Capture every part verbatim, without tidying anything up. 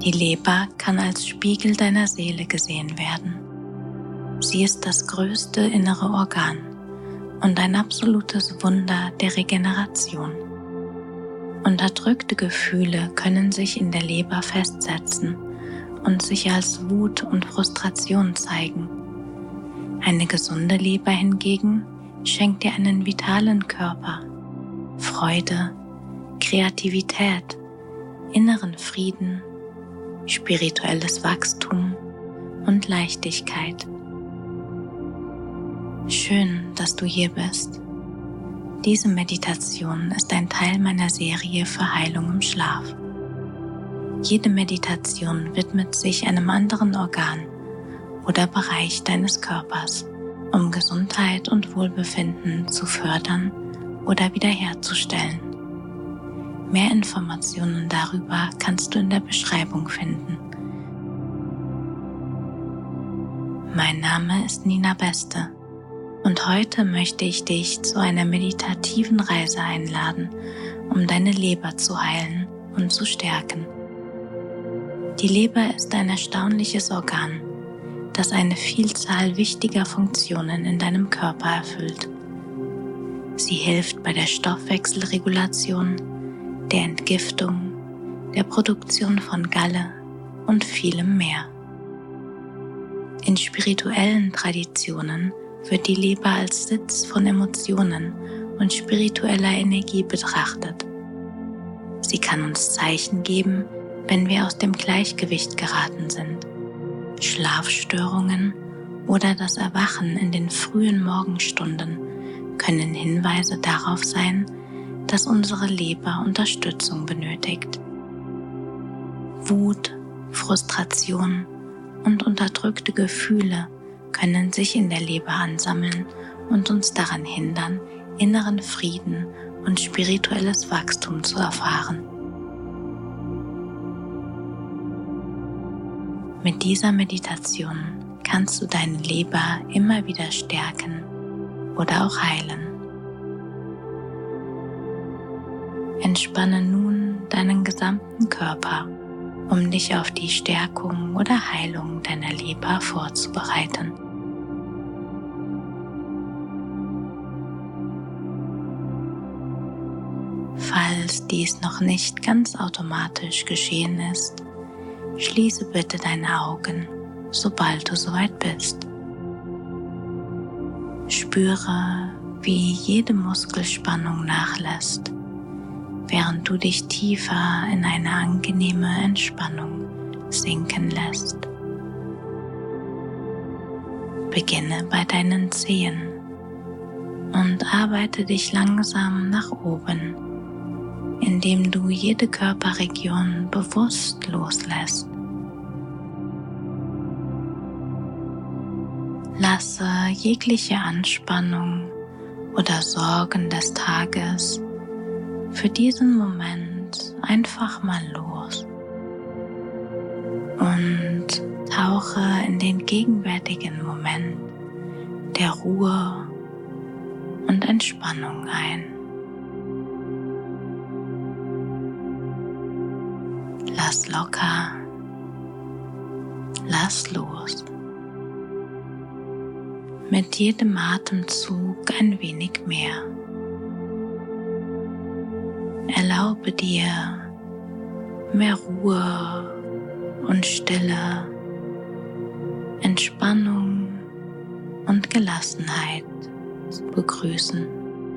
Die Leber kann als Spiegel deiner Seele gesehen werden. Sie ist das größte innere Organ und ein absolutes Wunder der Regeneration. Unterdrückte Gefühle können sich in der Leber festsetzen und sich als Wut und Frustration zeigen. Eine gesunde Leber hingegen schenkt dir einen vitalen Körper, Freude, Kreativität, inneren Frieden, spirituelles Wachstum und Leichtigkeit. Schön, dass du hier bist. Diese Meditation ist ein Teil meiner Serie für Heilung im Schlaf. Jede Meditation widmet sich einem anderen Organ oder Bereich deines Körpers, um Gesundheit und Wohlbefinden zu fördern oder wiederherzustellen. Mehr Informationen darüber kannst du in der Beschreibung finden. Mein Name ist Nina Beste und heute möchte ich dich zu einer meditativen Reise einladen, um deine Leber zu heilen und zu stärken. Die Leber ist ein erstaunliches Organ, das eine Vielzahl wichtiger Funktionen in deinem Körper erfüllt. Sie hilft bei der Stoffwechselregulation, der Entgiftung, der Produktion von Galle und vielem mehr. In spirituellen Traditionen wird die Leber als Sitz von Emotionen und spiritueller Energie betrachtet. Sie kann uns Zeichen geben, wenn wir aus dem Gleichgewicht geraten sind. Schlafstörungen oder das Erwachen in den frühen Morgenstunden können Hinweise darauf sein, dass unsere Leber Unterstützung benötigt. Wut, Frustration und unterdrückte Gefühle können sich in der Leber ansammeln und uns daran hindern, inneren Frieden und spirituelles Wachstum zu erfahren. Mit dieser Meditation kannst du deine Leber immer wieder stärken oder auch heilen. Entspanne nun deinen gesamten Körper, um dich auf die Stärkung oder Heilung deiner Leber vorzubereiten. Falls dies noch nicht ganz automatisch geschehen ist, schließe bitte deine Augen, sobald du soweit bist. Spüre, wie jede Muskelspannung nachlässt, während du dich tiefer in eine angenehme Entspannung sinken lässt. Beginne bei deinen Zehen und arbeite dich langsam nach oben, indem du jede Körperregion bewusst loslässt. Lasse jegliche Anspannung oder Sorgen des Tages für diesen Moment einfach mal los und tauche in den gegenwärtigen Moment der Ruhe und Entspannung ein. Lass locker, lass los. Mit jedem Atemzug ein wenig mehr. Erlaube dir mehr Ruhe und Stille, Entspannung und Gelassenheit zu begrüßen.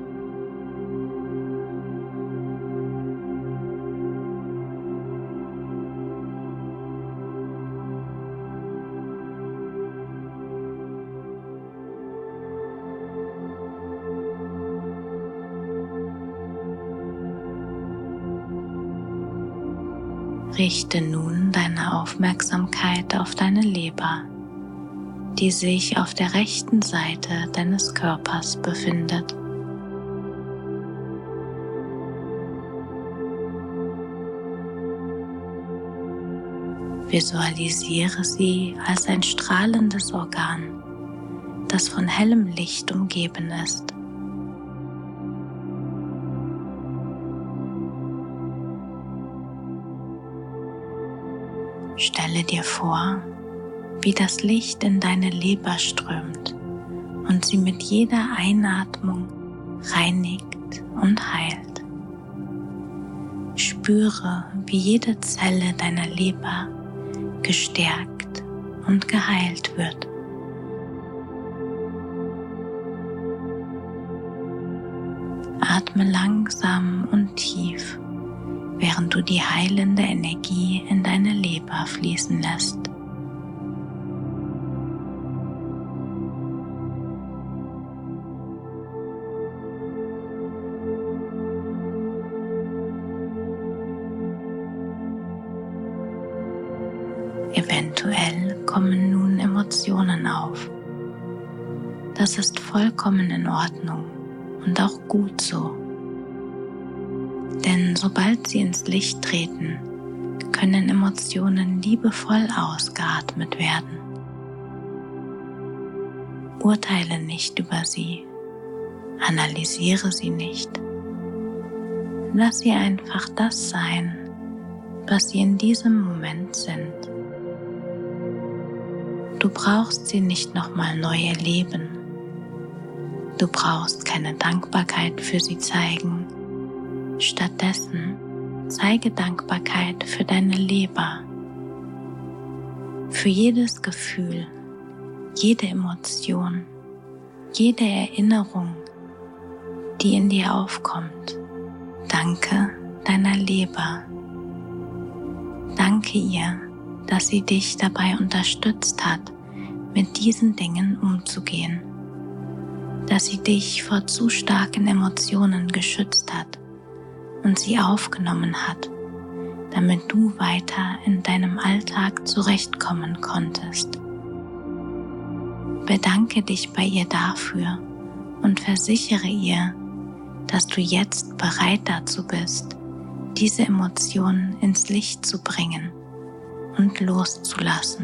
Richte nun deine Aufmerksamkeit auf deine Leber, die sich auf der rechten Seite deines Körpers befindet. Visualisiere sie als ein strahlendes Organ, das von hellem Licht umgeben ist. Stelle dir vor, wie das Licht in deine Leber strömt und sie mit jeder Einatmung reinigt und heilt. Spüre, wie jede Zelle deiner Leber gestärkt und geheilt wird. Atme langsam und tief, während du die heilende Energie in deine Leber fließen lässt. Eventuell kommen nun Emotionen auf. Das ist vollkommen in Ordnung und auch gut so. Denn sobald sie ins Licht treten, können Emotionen liebevoll ausgeatmet werden. Urteile nicht über sie, analysiere sie nicht. Lass sie einfach das sein, was sie in diesem Moment sind. Du brauchst sie nicht nochmal neu erleben. Du brauchst keine Dankbarkeit für sie zeigen. Stattdessen zeige Dankbarkeit für deine Leber, für jedes Gefühl, jede Emotion, jede Erinnerung, die in dir aufkommt. Danke deiner Leber. Danke ihr, dass sie dich dabei unterstützt hat, mit diesen Dingen umzugehen, dass sie dich vor zu starken Emotionen geschützt hat und sie aufgenommen hat, damit du weiter in deinem Alltag zurechtkommen konntest. Bedanke dich bei ihr dafür und versichere ihr, dass du jetzt bereit dazu bist, diese Emotionen ins Licht zu bringen und loszulassen.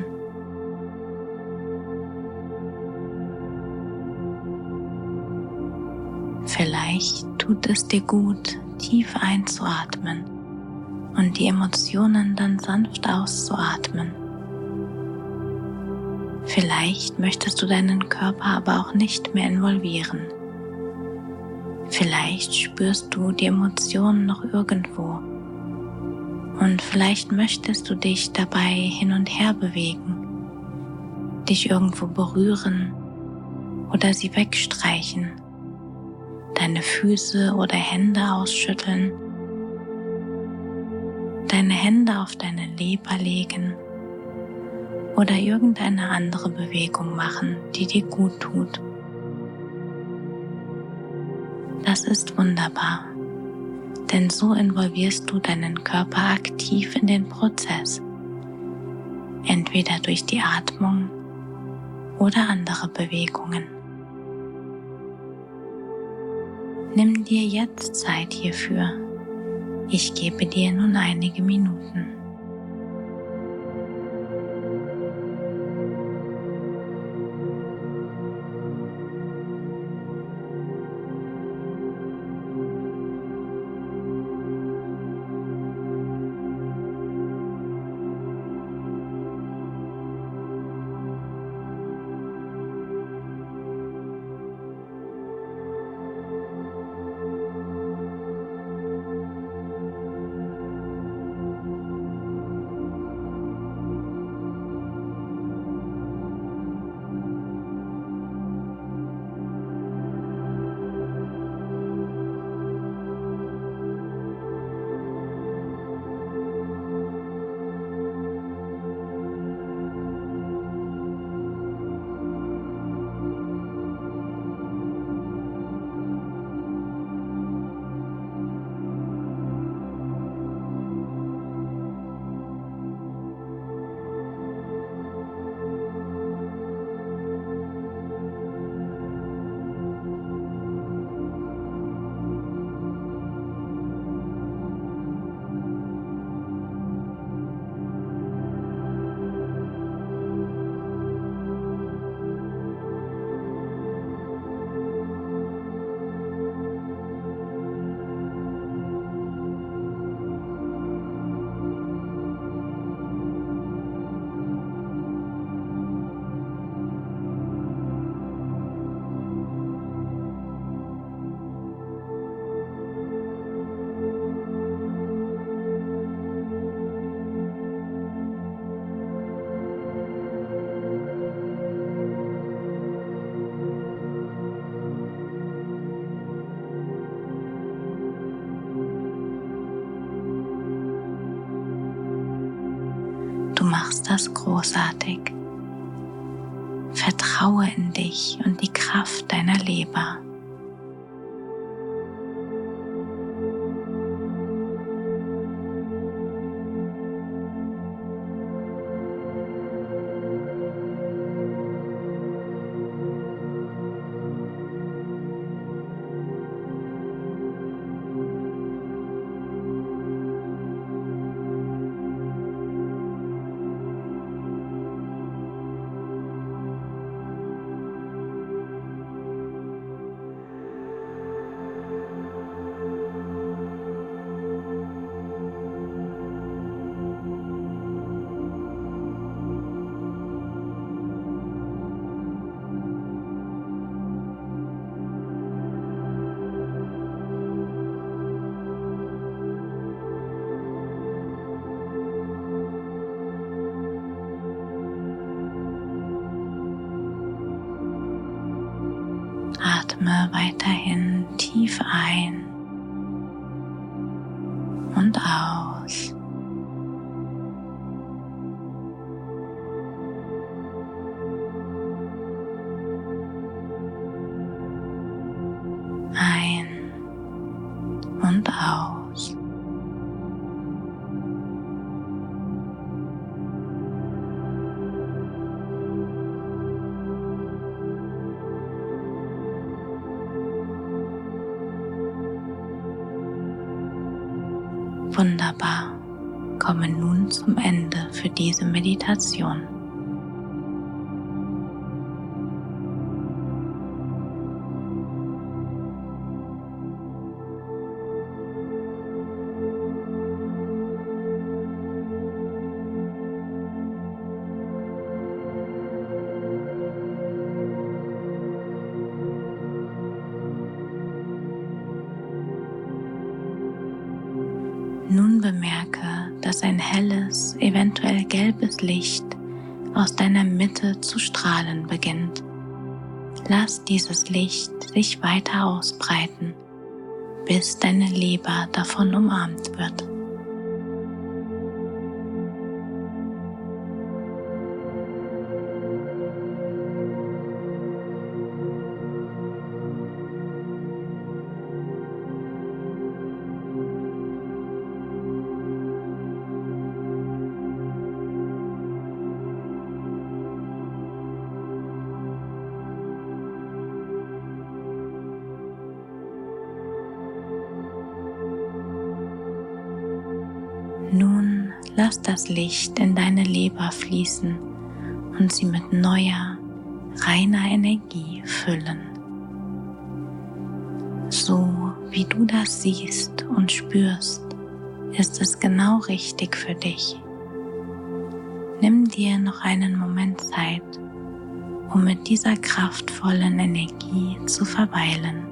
Vielleicht tut es dir gut, tief einzuatmen und die Emotionen dann sanft auszuatmen. Vielleicht möchtest du deinen Körper aber auch nicht mehr involvieren. Vielleicht spürst du die Emotionen noch irgendwo und vielleicht möchtest du dich dabei hin und her bewegen, dich irgendwo berühren oder sie wegstreichen, deine Füße oder Hände ausschütteln, deine Hände auf deine Leber legen oder irgendeine andere Bewegung machen, die dir gut tut. Das ist wunderbar, denn so involvierst du deinen Körper aktiv in den Prozess, entweder durch die Atmung oder andere Bewegungen. Nimm dir jetzt Zeit hierfür. Ich gebe dir nun einige Minuten. besonders großartig. Vertraue in dich und die Kraft deiner Leber. Atme weiterhin tief ein und aus. Ein und aus. Wunderbar. Komme nun zum Ende für diese Meditation. Nun bemerke, dass ein helles, eventuell gelbes Licht aus deiner Mitte zu strahlen beginnt. Lass dieses Licht sich weiter ausbreiten, bis deine Leber davon umarmt wird. Nun lass das Licht in deine Leber fließen und sie mit neuer, reiner Energie füllen. So wie du das siehst und spürst, ist es genau richtig für dich. Nimm dir noch einen Moment Zeit, um mit dieser kraftvollen Energie zu verweilen.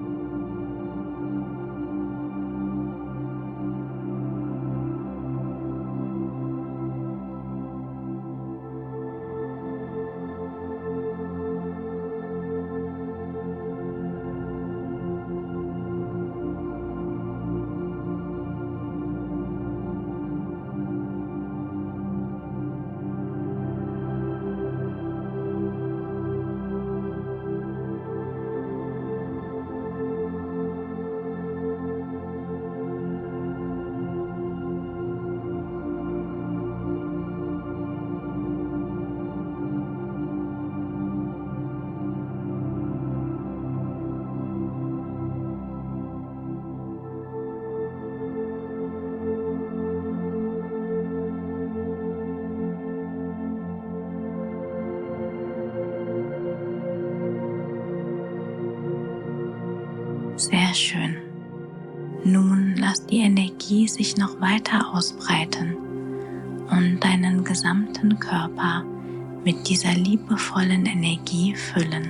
Sehr schön. Nun lass die Energie sich noch weiter ausbreiten und deinen gesamten Körper mit dieser liebevollen Energie füllen.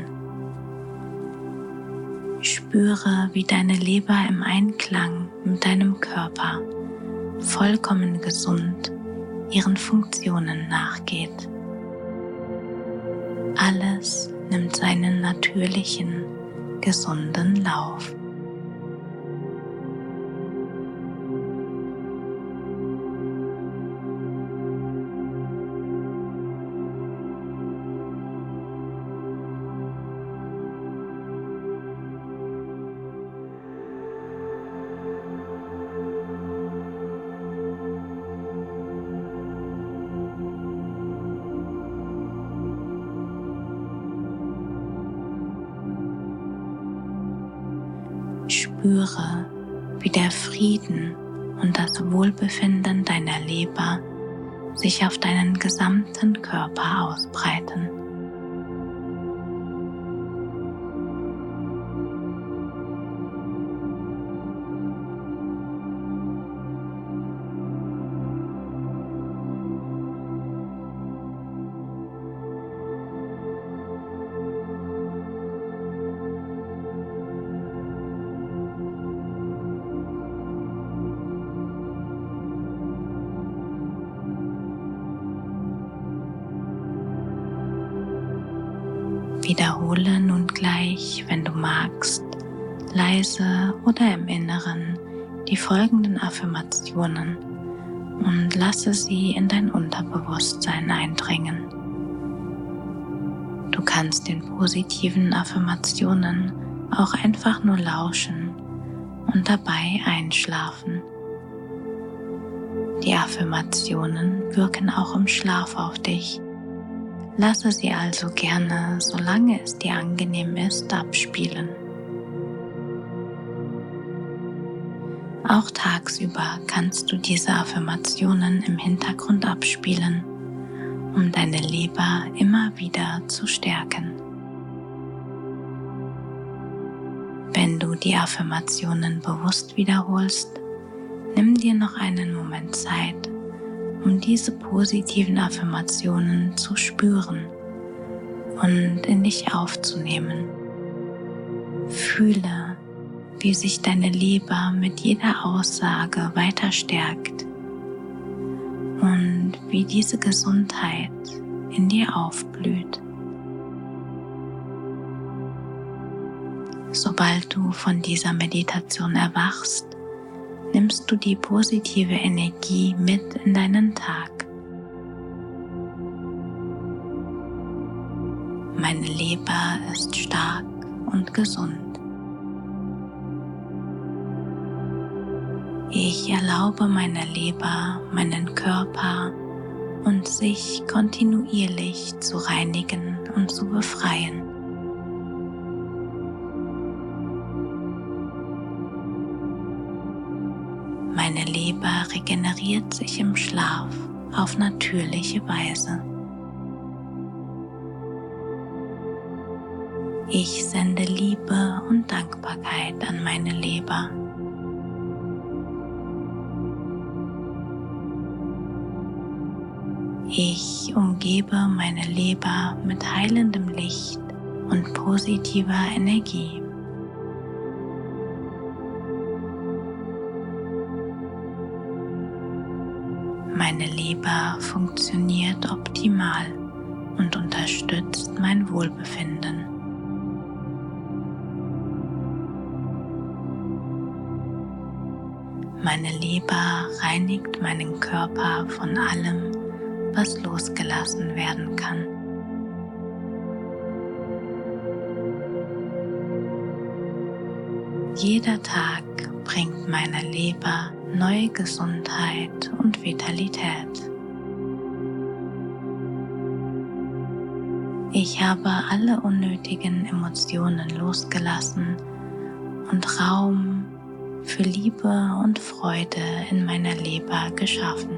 Spüre, wie deine Leber im Einklang mit deinem Körper vollkommen gesund ihren Funktionen nachgeht. Alles nimmt seinen natürlichen, gesunden Lauf. spüre, wie der Frieden und das Wohlbefinden deiner Leber sich auf deinen gesamten Körper ausbreiten. Wiederhole nun gleich, wenn du magst, leise oder im Inneren die folgenden Affirmationen und lasse sie in dein Unterbewusstsein eindringen. Du kannst den positiven Affirmationen auch einfach nur lauschen und dabei einschlafen. Die Affirmationen wirken auch im Schlaf auf dich. Lasse sie also gerne, solange es dir angenehm ist, abspielen. Auch tagsüber kannst du diese Affirmationen im Hintergrund abspielen, um deine Leber immer wieder zu stärken. Wenn du die Affirmationen bewusst wiederholst, nimm dir noch einen Moment Zeit, um diese positiven Affirmationen zu spüren und in dich aufzunehmen. Fühle, wie sich deine Leber mit jeder Aussage weiter stärkt und wie diese Gesundheit in dir aufblüht. Sobald du von dieser Meditation erwachst, nimmst du die positive Energie mit in deinen Tag. Meine Leber ist stark und gesund. Ich erlaube meiner Leber, meinen Körper und sich kontinuierlich zu reinigen und zu befreien. Meine Leber regeneriert sich im Schlaf auf natürliche Weise. Ich sende Liebe und Dankbarkeit an meine Leber. Ich umgebe meine Leber mit heilendem Licht und positiver Energie. Meine Leber funktioniert optimal und unterstützt mein Wohlbefinden. Meine Leber reinigt meinen Körper von allem, was losgelassen werden kann. Jeder Tag bringt meiner Leber neue Gesundheit und Vitalität. Ich habe alle unnötigen Emotionen losgelassen und Raum für Liebe und Freude in meiner Leber geschaffen.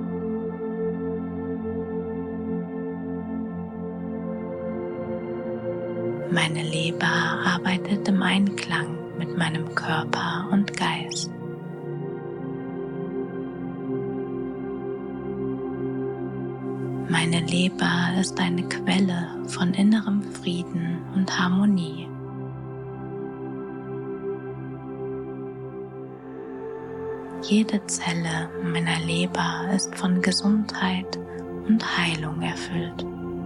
Meine Leber arbeitet im Einklang mit meinem Körper und Geist. Meine Leber ist eine Quelle von innerem Frieden und Harmonie. Jede Zelle meiner Leber ist von Gesundheit und Heilung erfüllt.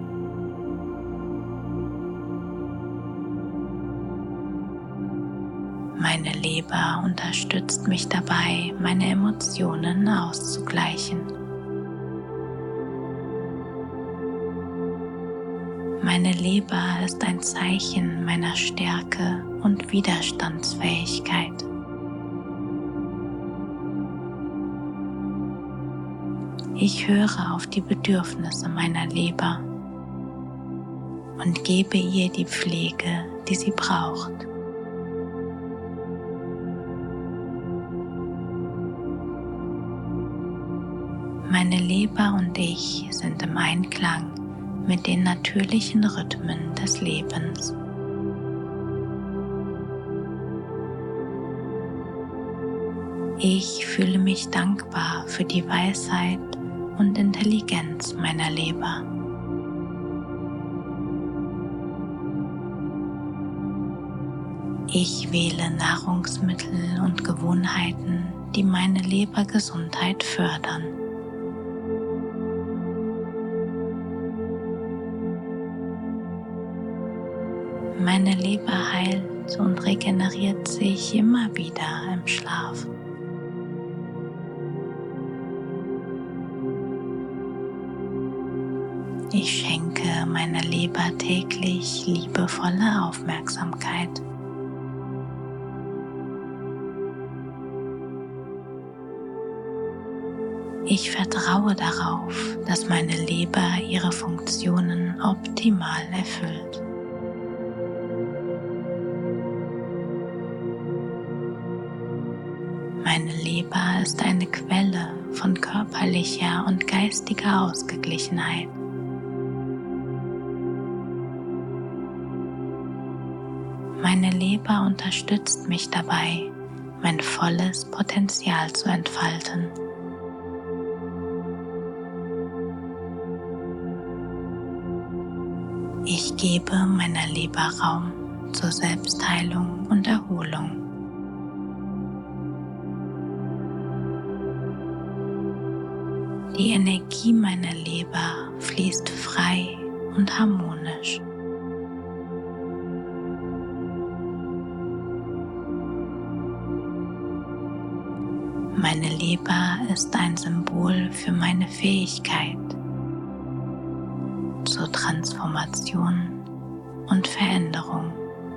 Meine Leber unterstützt mich dabei, meine Emotionen auszugleichen. Meine Leber ist ein Zeichen meiner Stärke und Widerstandsfähigkeit. Ich höre auf die Bedürfnisse meiner Leber und gebe ihr die Pflege, die sie braucht. Meine Leber und ich sind im Einklang mit den natürlichen Rhythmen des Lebens. Ich fühle mich dankbar für die Weisheit und Intelligenz meiner Leber. Ich wähle Nahrungsmittel und Gewohnheiten, die meine Lebergesundheit fördern. Meine Leber heilt und regeneriert sich immer wieder im Schlaf. Ich schenke meiner Leber täglich liebevolle Aufmerksamkeit. Ich vertraue darauf, dass meine Leber ihre Funktionen optimal erfüllt. Meine Leber ist eine Quelle von körperlicher und geistiger Ausgeglichenheit. Meine Leber unterstützt mich dabei, mein volles Potenzial zu entfalten. Ich gebe meiner Leber Raum zur Selbstheilung und Erholung. Die Energie meiner Leber fließt frei und harmonisch. Meine Leber ist ein Symbol für meine Fähigkeit zur Transformation und Veränderung.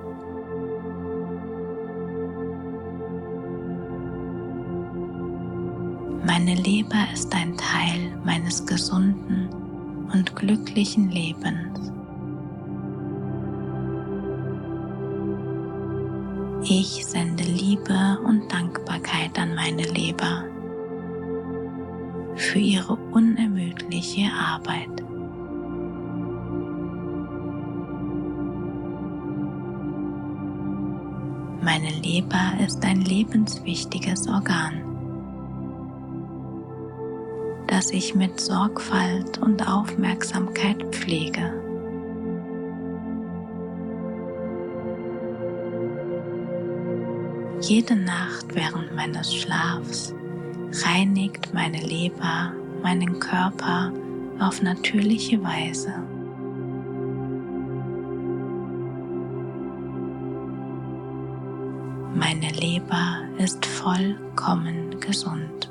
Meine Leber ist ein Teil meines gesunden und glücklichen Lebens. Ich sende Liebe und Dankbarkeit an meine Leber für ihre unermüdliche Arbeit. Meine Leber ist ein lebenswichtiges Organ, das ich mit Sorgfalt und Aufmerksamkeit pflege. Jede Nacht während meines Schlafs reinigt meine Leber meinen Körper auf natürliche Weise. Meine Leber ist vollkommen gesund.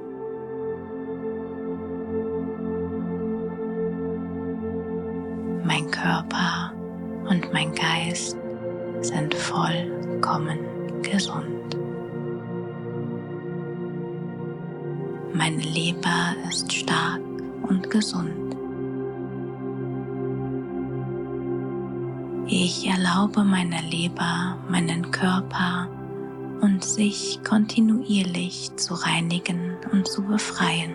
Mein Körper und mein Geist sind vollkommen gesund. Meine Leber ist stark und gesund. Ich erlaube meiner Leber, meinen Körper und sich kontinuierlich zu reinigen und zu befreien.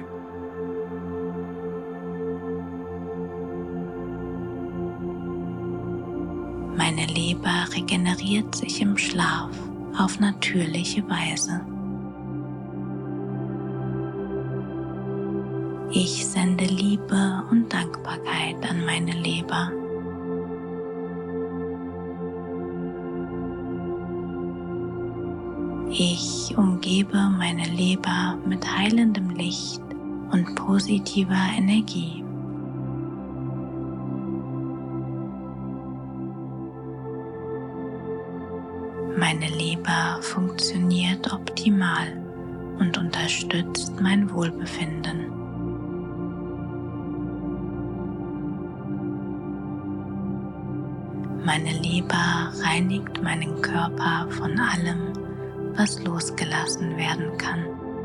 Meine Leber regeneriert sich im Schlaf auf natürliche Weise. Ich sende Liebe und Dankbarkeit an meine Leber. Ich umgebe meine Leber mit heilendem Licht und positiver Energie. Meine Leber funktioniert optimal und unterstützt mein Wohlbefinden. Meine Leber reinigt meinen Körper von allem, was losgelassen werden kann.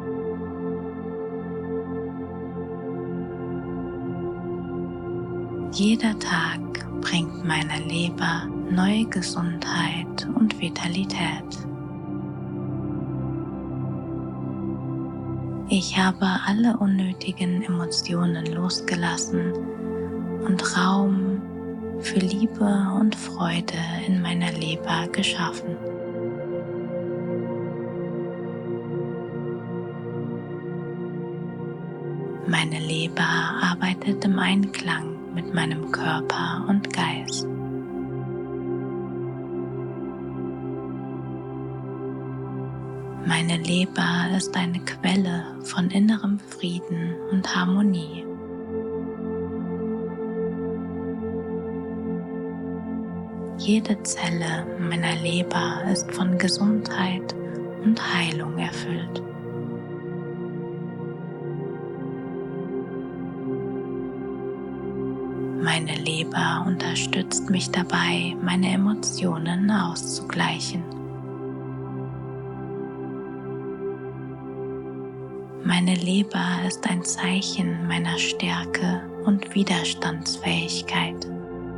Jeder Tag bringt meiner Leber neue Gesundheit und Vitalität. Ich habe alle unnötigen Emotionen losgelassen und Raum für Liebe und Freude in meiner Leber geschaffen. Meine Leber arbeitet im Einklang mit meinem Körper und Geist. Meine Leber ist eine Quelle von innerem Frieden und Harmonie. Jede Zelle meiner Leber ist von Gesundheit und Heilung erfüllt. Meine Leber unterstützt mich dabei, meine Emotionen auszugleichen. Meine Leber ist ein Zeichen meiner Stärke und Widerstandsfähigkeit.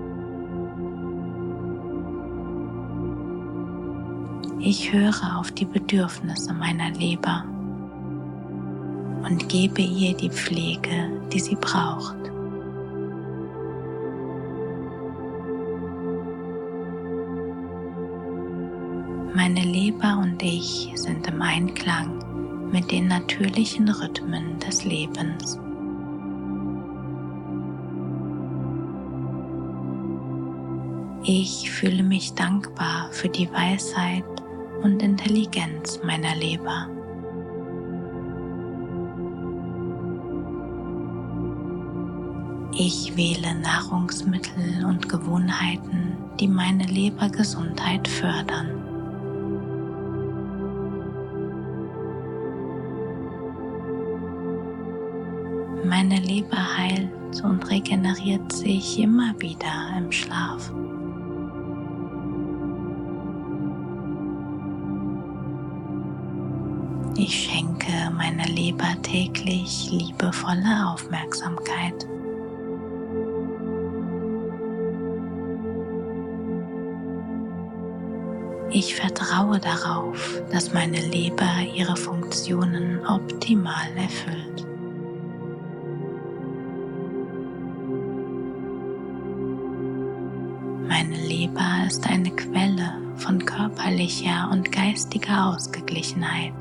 Ich höre auf die Bedürfnisse meiner Leber und gebe ihr die Pflege, die sie braucht. Meine Leber und ich sind im Einklang mit den natürlichen Rhythmen des Lebens. Ich fühle mich dankbar für die Weisheit und Intelligenz meiner Leber. Ich wähle Nahrungsmittel und Gewohnheiten, die meine Lebergesundheit fördern. Meine Leber heilt und regeneriert sich immer wieder im Schlaf. Ich schenke meiner Leber täglich liebevolle Aufmerksamkeit. Ich vertraue darauf, dass meine Leber ihre Funktionen optimal erfüllt. Meine Leber ist eine Quelle von körperlicher und geistiger Ausgeglichenheit.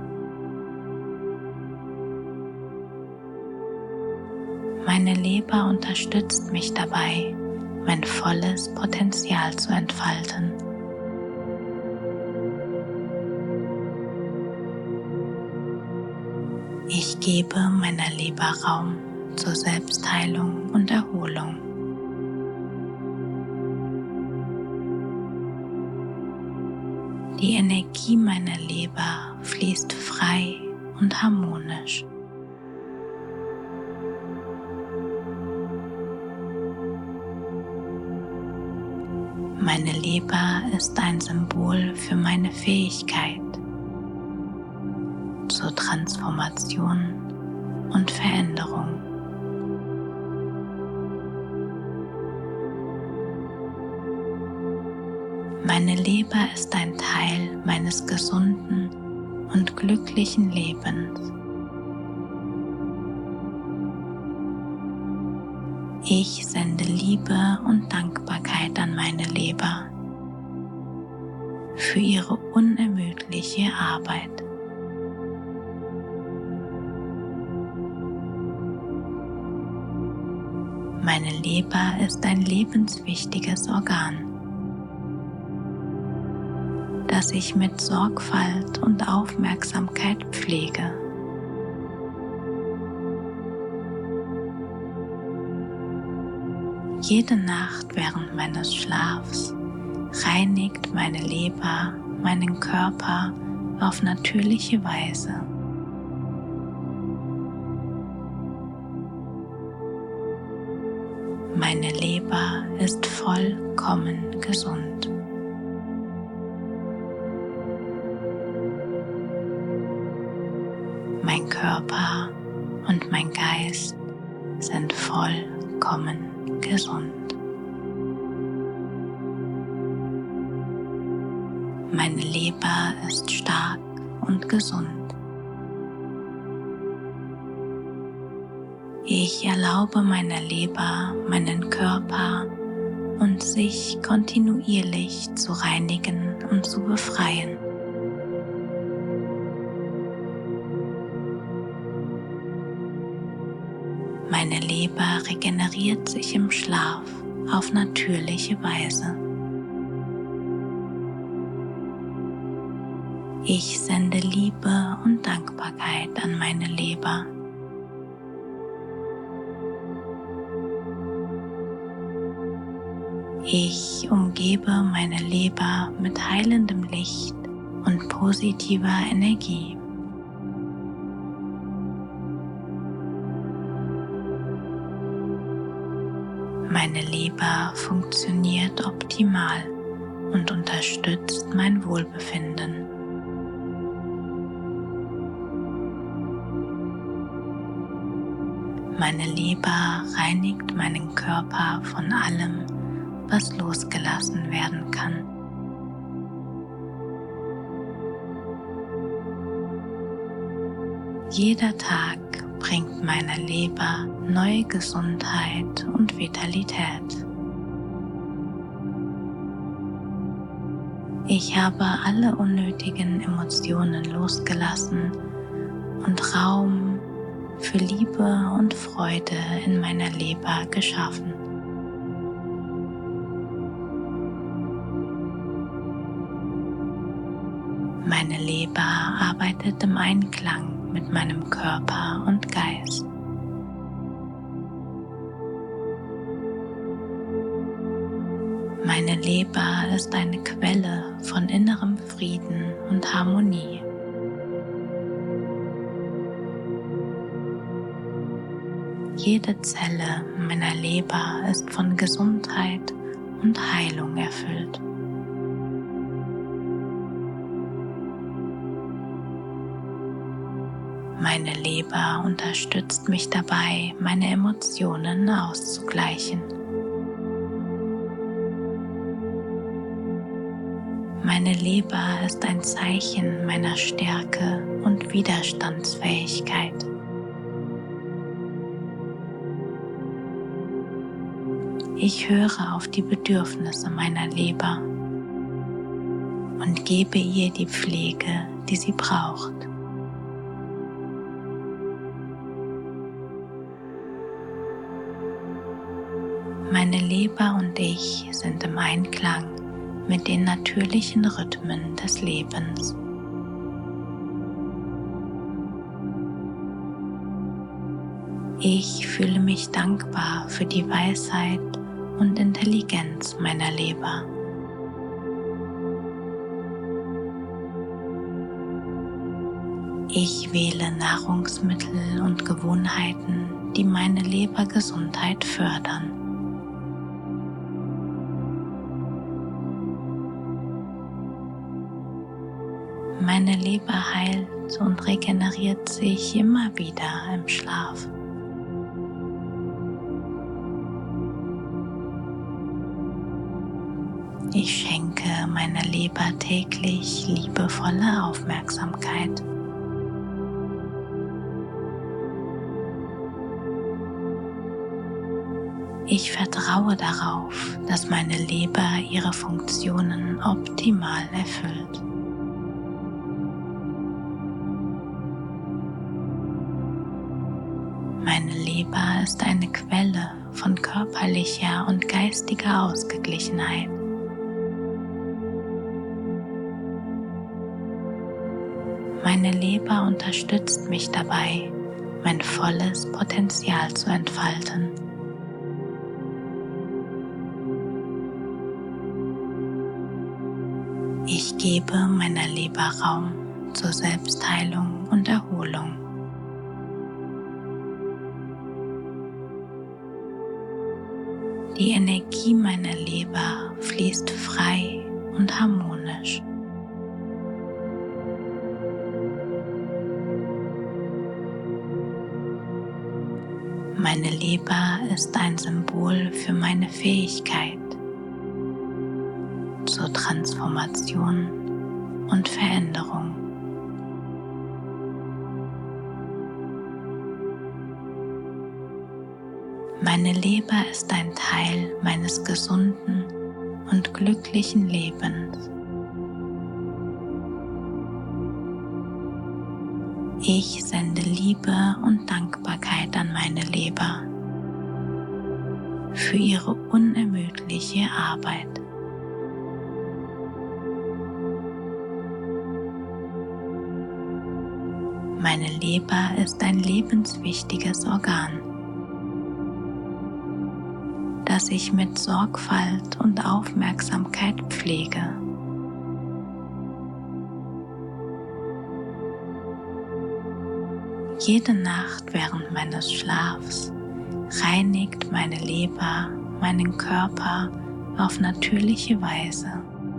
Meine Leber unterstützt mich dabei, mein volles Potenzial zu entfalten. Ich gebe meiner Leber Raum zur Selbstheilung und Erholung. Die Energie meiner Leber fließt frei und harmonisch. Meine Leber ist ein Symbol für meine Fähigkeit zur Transformation und Veränderung. Meine Leber ist ein Teil meines gesunden und glücklichen Lebens. Ich sende Liebe und Dankbarkeit an meine Leber für ihre unermüdliche Arbeit. Meine Leber ist ein lebenswichtiges Organ, das ich mit Sorgfalt und Aufmerksamkeit pflege. Jede Nacht während meines Schlafs reinigt meine Leber meinen Körper auf natürliche Weise. Meine Leber ist vollkommen gesund. Mein Körper und mein Geist sind vollkommen gesund. Meine Leber ist stark und gesund. Ich erlaube meiner Leber, meinen Körper und sich kontinuierlich zu reinigen und zu befreien. Meine Leber regeneriert sich im Schlaf auf natürliche Weise. Ich sende Liebe und Dankbarkeit an meine Leber. Ich umgebe meine Leber mit heilendem Licht und positiver Energie. Meine Leber funktioniert optimal und unterstützt mein Wohlbefinden. Meine Leber reinigt meinen Körper von allem, was losgelassen werden kann. Jeder Tag bringt meiner Leber neue Gesundheit und Vitalität. Ich habe alle unnötigen Emotionen losgelassen und Raum für Liebe und Freude in meiner Leber geschaffen. Meine Leber arbeitet im Einklang mit meinem Körper und Geist. Meine Leber ist eine Quelle von innerem Frieden und Harmonie. Jede Zelle meiner Leber ist von Gesundheit und Heilung erfüllt. Meine Leber unterstützt mich dabei, meine Emotionen auszugleichen. Meine Leber ist ein Zeichen meiner Stärke und Widerstandsfähigkeit. Ich höre auf die Bedürfnisse meiner Leber und gebe ihr die Pflege, die sie braucht. Meine Leber und ich sind im Einklang mit den natürlichen Rhythmen des Lebens. Ich fühle mich dankbar für die Weisheit und Intelligenz meiner Leber. Ich wähle Nahrungsmittel und Gewohnheiten, die meine Lebergesundheit fördern. Meine Leber heilt und regeneriert sich immer wieder im Schlaf. Ich schenke meiner Leber täglich liebevolle Aufmerksamkeit. Ich vertraue darauf, dass meine Leber ihre Funktionen optimal erfüllt. Meine Leber ist eine Quelle von körperlicher und geistiger Ausgeglichenheit. Meine Leber unterstützt mich dabei, mein volles Potenzial zu entfalten. Ich gebe meiner Leber Raum zur Selbstheilung und Erholung. Die Energie meiner Leber fließt frei und harmonisch. Meine Leber ist ein Symbol für meine Fähigkeit zur Transformation und Veränderung. Meine Leber ist ein Teil meines gesunden und glücklichen Lebens. Ich sende Liebe und Dankbarkeit an meine Leber für ihre unermüdliche Arbeit. Meine Leber ist ein lebenswichtiges Organ, das ich mit Sorgfalt und Aufmerksamkeit pflege. Jede Nacht während meines Schlafs reinigt meine Leber meinen Körper auf natürliche Weise.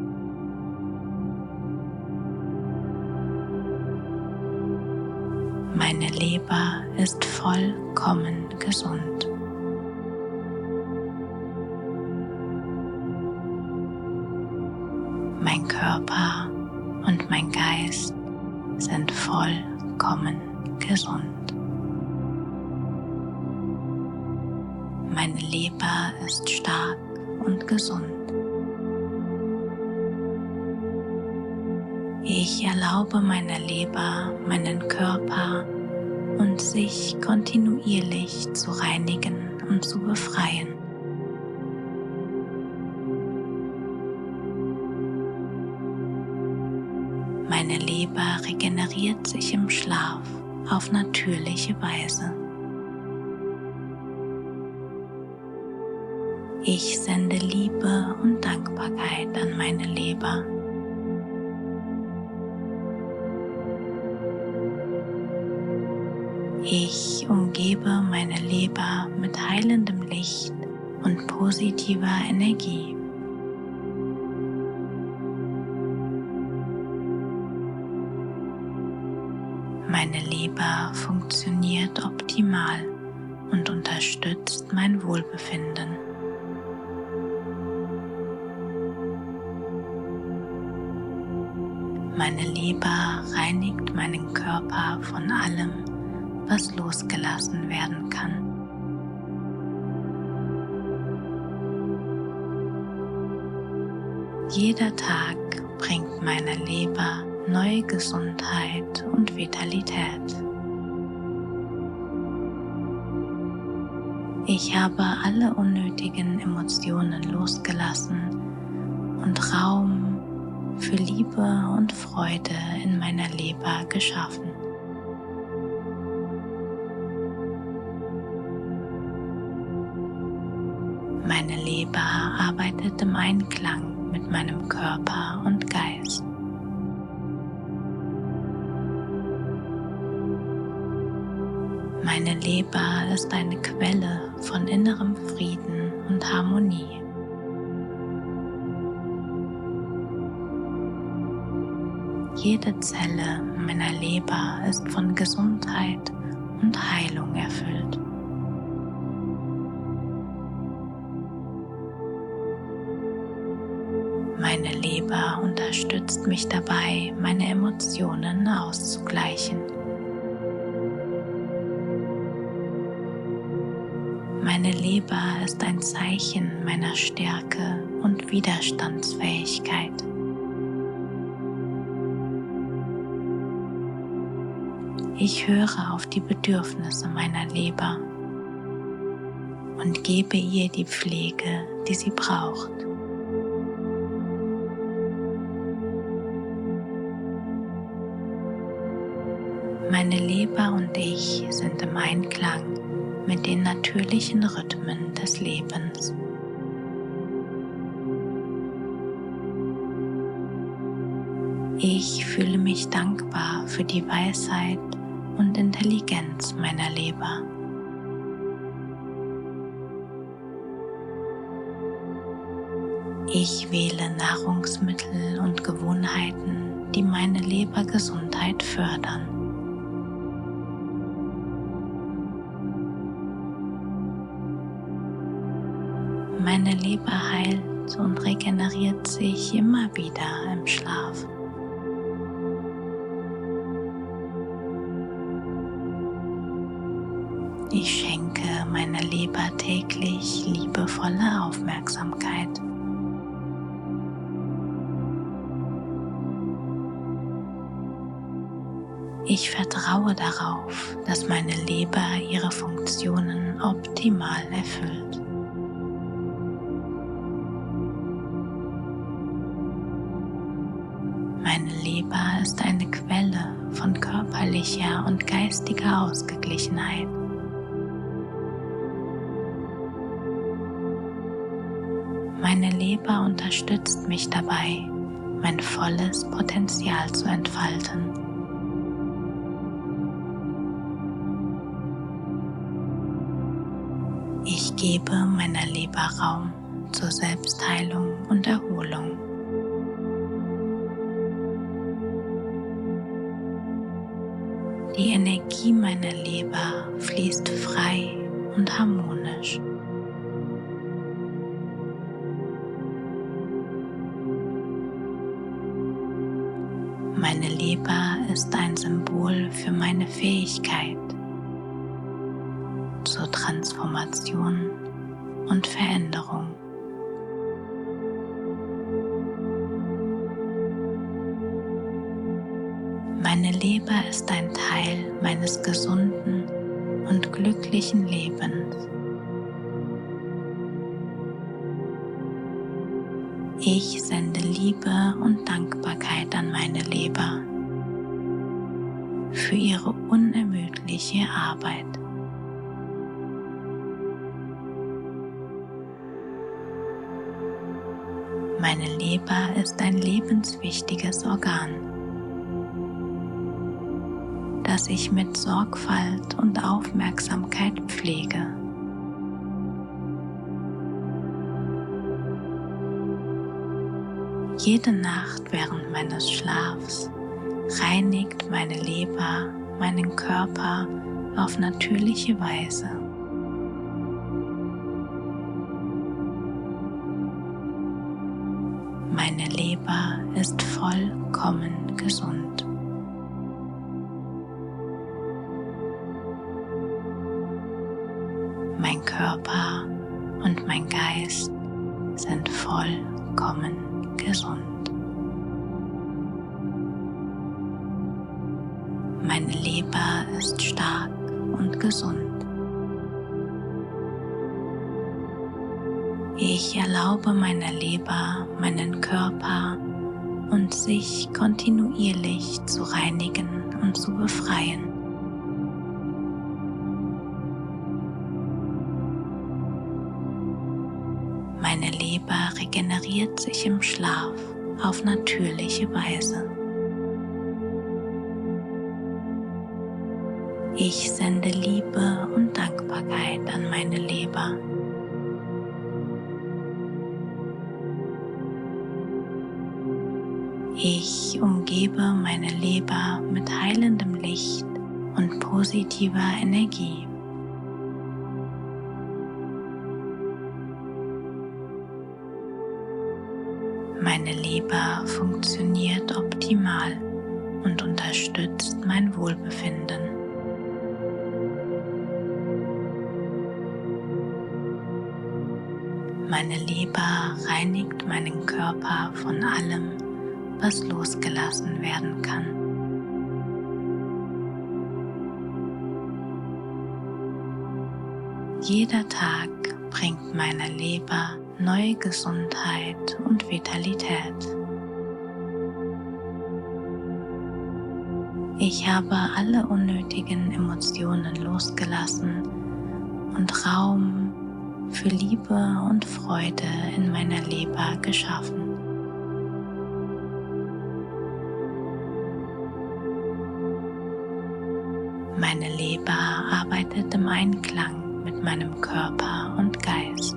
Meine Leber ist vollkommen gesund. Mein Körper und mein Geist sind vollkommen gesund. Meine Leber ist stark und gesund. Ich erlaube meiner Leber, meinen Körper und sich kontinuierlich zu reinigen und zu befreien. Meine Leber regeneriert sich im Schlaf auf natürliche Weise. Ich sende Liebe und Dankbarkeit an meine Leber. Ich umgebe meine Leber mit heilendem Licht und positiver Energie. Meine Leber funktioniert optimal und unterstützt mein Wohlbefinden. Meine Leber reinigt meinen Körper von allem, was losgelassen werden kann. Jeder Tag bringt meiner Leber neue Gesundheit und Vitalität. Ich habe alle unnötigen Emotionen losgelassen und Raum für Liebe und Freude in meiner Leber geschaffen. Meine Leber arbeitet im Einklang mit meinem Körper und Geist. Meine Leber ist eine Quelle von innerem Frieden und Harmonie. Jede Zelle meiner Leber ist von Gesundheit und Heilung erfüllt. Meine Leber unterstützt mich dabei, meine Emotionen auszugleichen. Meine Leber ist ein Zeichen meiner Stärke und Widerstandsfähigkeit. Ich höre auf die Bedürfnisse meiner Leber und gebe ihr die Pflege, die sie braucht. Meine Leber und ich sind im Einklang mit den natürlichen Rhythmen des Lebens. Ich fühle mich dankbar für die Weisheit und Intelligenz meiner Leber. Ich wähle Nahrungsmittel und Gewohnheiten, die meine Lebergesundheit fördern. Meine Leber heilt und regeneriert sich immer wieder im Schlaf. Ich schenke meiner Leber täglich liebevolle Aufmerksamkeit. Ich vertraue darauf, dass meine Leber ihre Funktionen optimal erfüllt. Meine Leber ist eine Quelle von körperlicher und geistiger Ausgeglichenheit. Meine Leber unterstützt mich dabei, mein volles Potenzial zu entfalten. Ich gebe meiner Leber Raum zur Selbstheilung und Erholung. Die Energie meiner Leber fließt frei und harmonisch. Meine Leber ist ein Symbol für meine Fähigkeit zur Transformation und Veränderung. Meine Leber ist ein Teil meines gesunden und glücklichen Lebens. Ich sende Liebe und Dankbarkeit an meine Leber für ihre unermüdliche Arbeit. Meine Leber ist ein lebenswichtiges Organ, das ich mit Sorgfalt und Aufmerksamkeit pflege. Jede Nacht während meines Schlafs reinigt meine Leber meinen Körper auf natürliche Weise. Meine Leber ist vollkommen gesund. Mein Körper und mein Geist sind vollkommen gesund. Meine Leber ist stark und gesund. Ich erlaube meiner Leber, meinen Körper und sich kontinuierlich zu reinigen und zu befreien. Meine Leber regeneriert sich im Schlaf auf natürliche Weise. Ich sende Liebe und Dankbarkeit an meine Leber. Ich umgebe meine Leber mit heilendem Licht und positiver Energie. Meine Leber funktioniert optimal und unterstützt mein Wohlbefinden. Meine Leber reinigt meinen Körper von allem, was losgelassen werden kann. Jeder Tag bringt meiner Leber neue Gesundheit und Vitalität. Ich habe alle unnötigen Emotionen losgelassen und Raum für Liebe und Freude in meiner Leber geschaffen. Meine Leber arbeitet im Einklang mit meinem Körper und Geist.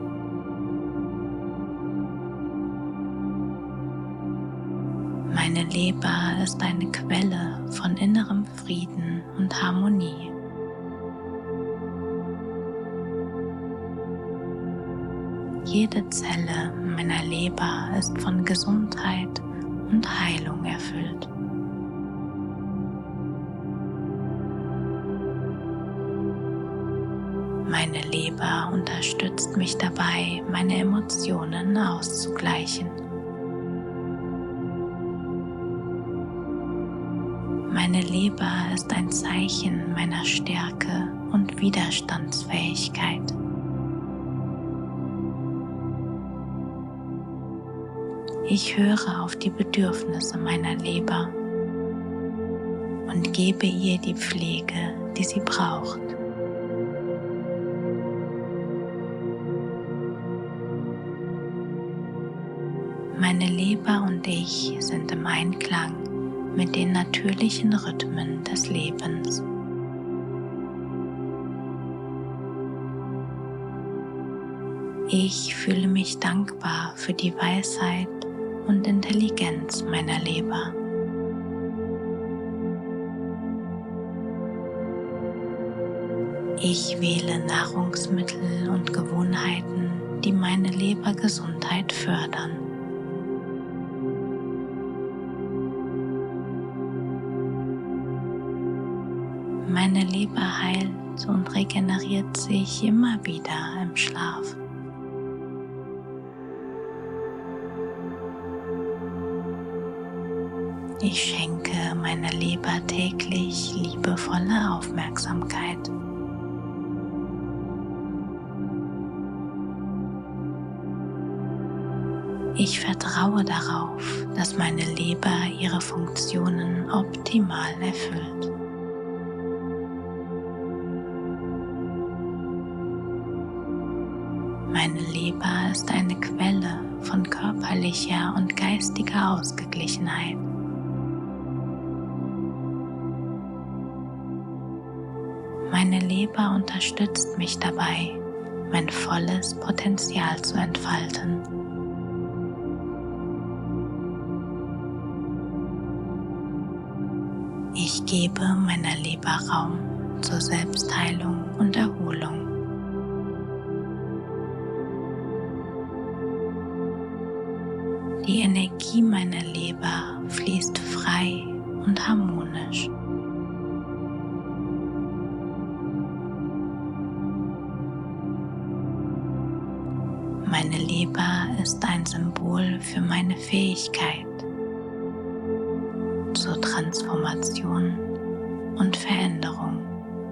Meine Leber ist eine Quelle von innerem Frieden und Harmonie. Jede Zelle meiner Leber ist von Gesundheit und Heilung erfüllt. Meine Leber unterstützt mich dabei, meine Emotionen auszugleichen. Meine Leber ist ein Zeichen meiner Stärke und Widerstandsfähigkeit. Ich höre auf die Bedürfnisse meiner Leber und gebe ihr die Pflege, die sie braucht. Meine Leber und ich sind im Einklang mit den natürlichen Rhythmen des Lebens. Ich fühle mich dankbar für die Weisheit und Intelligenz meiner Leber. Ich wähle Nahrungsmittel und Gewohnheiten, die meine Lebergesundheit fördern. Meine Leber heilt und regeneriert sich immer wieder im Schlaf. Ich schenke meiner Leber täglich liebevolle Aufmerksamkeit. Ich vertraue darauf, dass meine Leber ihre Funktionen optimal erfüllt. Meine Leber ist eine Quelle von körperlicher und geistiger Ausgeglichenheit. Meine Leber unterstützt mich dabei, mein volles Potenzial zu entfalten. Ich gebe meiner Leber Raum zur Selbstheilung und Erholung. Die Energie meiner Leber fließt frei und harmonisch. Meine Leber ist ein Symbol für meine Fähigkeit zur Transformation und Veränderung.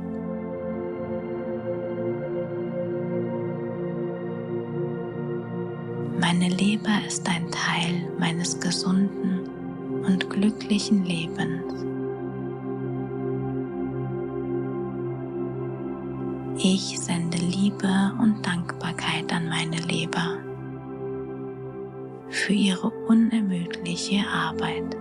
Meine Leber ist ein Teil meines gesunden und glücklichen Lebens. Ich sende Liebe und Dankbarkeit an meine Leber für ihre unermüdliche Arbeit.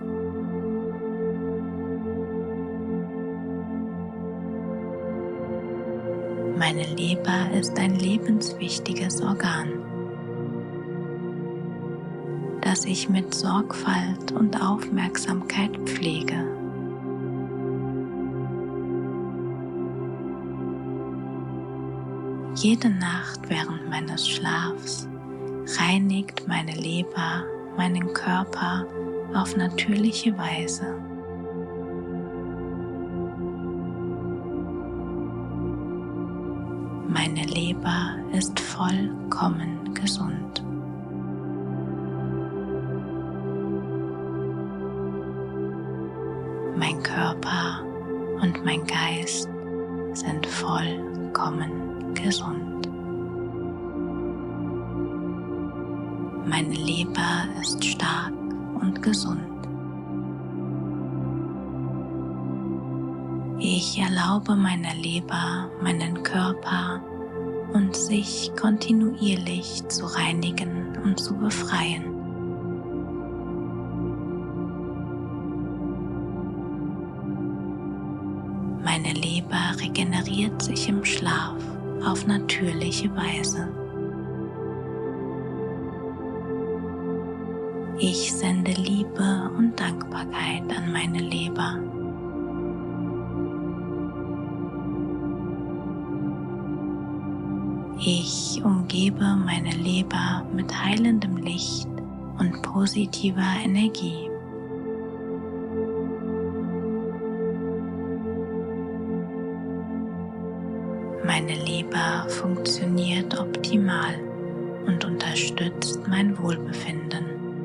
Meine Leber ist ein lebenswichtiges Organ, das ich mit Sorgfalt und Aufmerksamkeit pflege. Jede Nacht während meines Schlafs reinigt meine Leber meinen Körper auf natürliche Weise. Meine Leber ist vollkommen gesund. Mein Körper und mein Geist sind vollkommen gesund. Meine Leber ist stark und gesund. Ich erlaube meiner Leber, meinen Körper und sich kontinuierlich zu reinigen und zu befreien. Meine Leber regeneriert sich im Schlaf auf natürliche Weise. Ich sende Liebe und Dankbarkeit an meine Leber. Ich umgebe meine Leber mit heilendem Licht und positiver Energie. Meine Leber funktioniert optimal und unterstützt mein Wohlbefinden.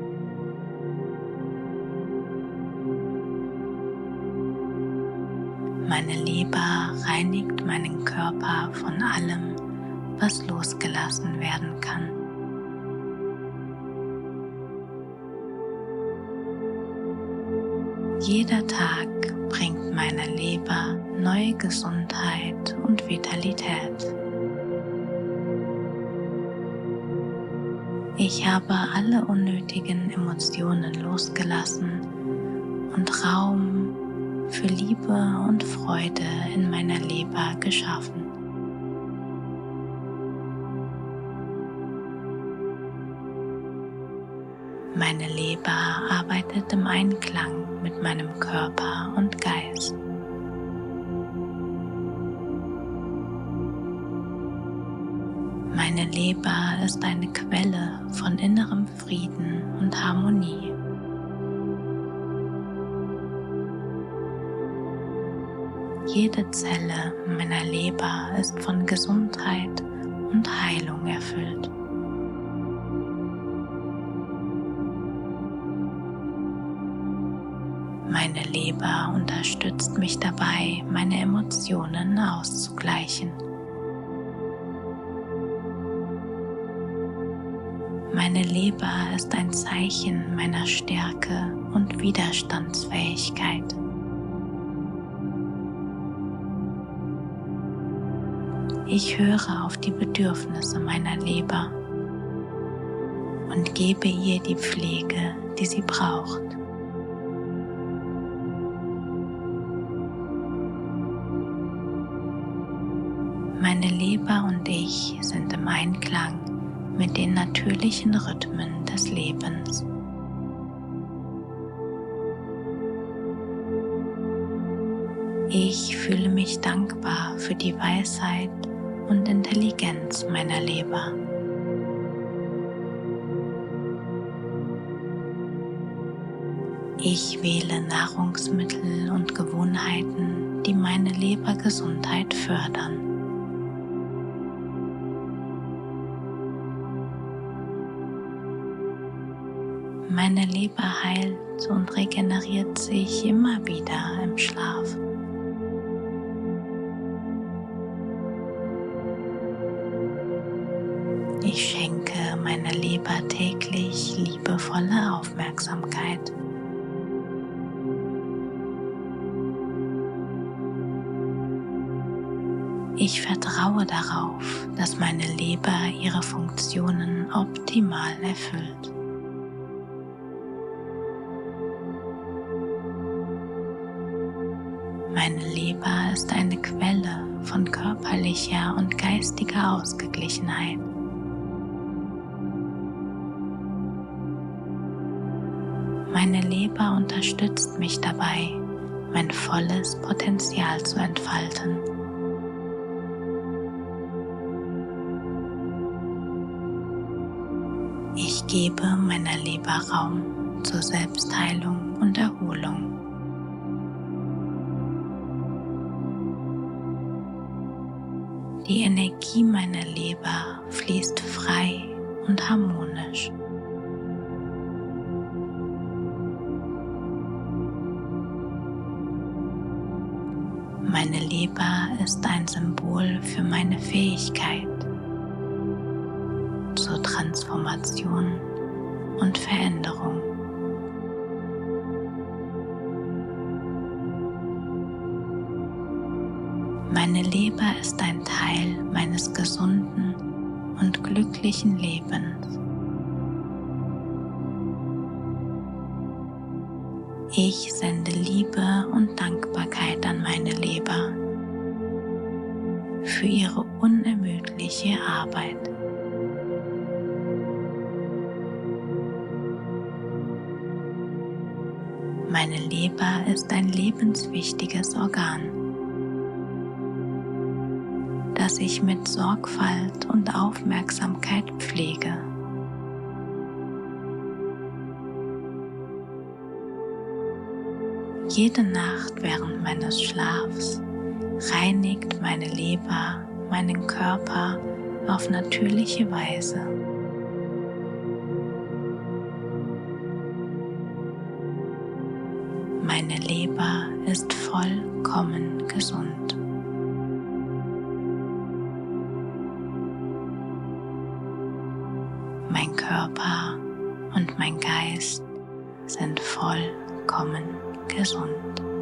Meine Leber reinigt meinen Körper von allem, was losgelassen werden kann. Jeder Tag bringt meiner Leber neue Gesundheit und Vitalität. Ich habe alle unnötigen Emotionen losgelassen und Raum für Liebe und Freude in meiner Leber geschaffen. Meine Leber arbeitet im Einklang mit meinem Körper und Geist. Meine Leber ist eine Quelle von innerem Frieden und Harmonie. Jede Zelle meiner Leber ist von Gesundheit und Heilung erfüllt. Meine Leber unterstützt mich dabei, meine Emotionen auszugleichen. Meine Leber ist ein Zeichen meiner Stärke und Widerstandsfähigkeit. Ich höre auf die Bedürfnisse meiner Leber und gebe ihr die Pflege, die sie braucht. Meine Leber und ich sind im Einklang mit den natürlichen Rhythmen des Lebens. Ich fühle mich dankbar für die Weisheit und Intelligenz meiner Leber. Ich wähle Nahrungsmittel und Gewohnheiten, die meine Lebergesundheit fördern. Meine Leber heilt und regeneriert sich immer wieder im Schlaf. Ich schenke meiner Leber täglich liebevolle Aufmerksamkeit. Ich vertraue darauf, dass meine Leber ihre Funktionen optimal erfüllt. Meine Leber ist eine Quelle von körperlicher und geistiger Ausgeglichenheit. Meine Leber unterstützt mich dabei, mein volles Potenzial zu entfalten. Ich gebe meiner Leber Raum zur Selbstheilung und Erholung. Die Energie meiner Leber fließt frei und harmonisch. Meine Leber ist ein Symbol für meine Fähigkeit zur Transformation und Veränderung. Meine Leber ist ein Teil meines gesunden und glücklichen Lebens. Ich sende Liebe und Dankbarkeit an meine Leber für ihre unermüdliche Arbeit. Meine Leber ist ein lebenswichtiges Organ, das ich mit Sorgfalt und Aufmerksamkeit pflege. Jede Nacht während meines Schlafs reinigt meine Leber meinen Körper auf natürliche Weise. Meine Leber ist vollkommen gesund. Mein Körper und mein Geist sind vollkommen gesund.